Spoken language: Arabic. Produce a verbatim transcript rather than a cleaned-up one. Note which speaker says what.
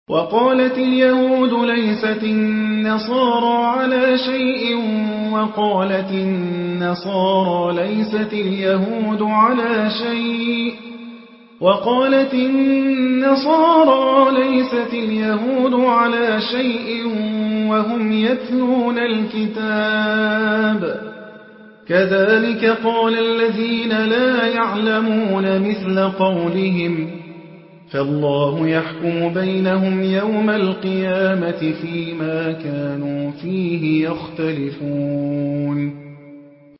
Speaker 1: وقالت اليهود ليست النصارى على شيء وقالت النصارى ليست اليهود على شيء وقالت النصارى ليست اليهود على شيء وهم يتلون الكتاب كذلك قال الذين لا يعلمون مثل قولهم فالله يحكم بينهم يوم القيامة فيما كانوا فيه يختلفون